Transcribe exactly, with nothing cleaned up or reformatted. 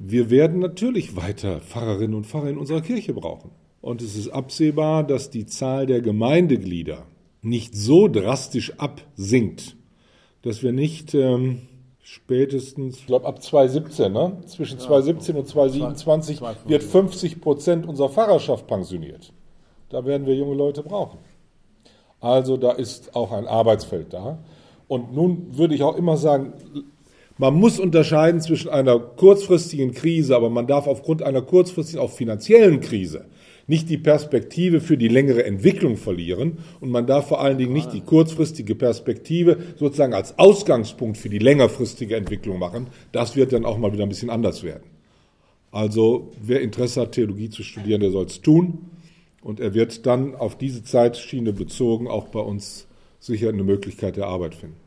wir werden natürlich weiter Pfarrerinnen und Pfarrer in unserer Kirche brauchen. Und es ist absehbar, dass die Zahl der Gemeindeglieder nicht so drastisch absinkt, dass wir nicht ähm, spätestens, ich glaube ab zweitausendsiebzehn, ne? zwischen ja, zweitausendsiebzehn und zweitausendsiebenundzwanzig wird fünfzig Prozent unserer Pfarrerschaft pensioniert. Da werden wir junge Leute brauchen. Also da ist auch ein Arbeitsfeld da. Und nun würde ich auch immer sagen, man muss unterscheiden zwischen einer kurzfristigen Krise, aber man darf aufgrund einer kurzfristigen, auch finanziellen Krise nicht die Perspektive für die längere Entwicklung verlieren. Und man darf vor allen Dingen nicht die kurzfristige Perspektive sozusagen als Ausgangspunkt für die längerfristige Entwicklung machen. Das wird dann auch mal wieder ein bisschen anders werden. Also wer Interesse hat, Theologie zu studieren, der soll es tun. Und er wird dann auf diese Zeitschiene bezogen auch bei uns sicher eine Möglichkeit der Arbeit finden.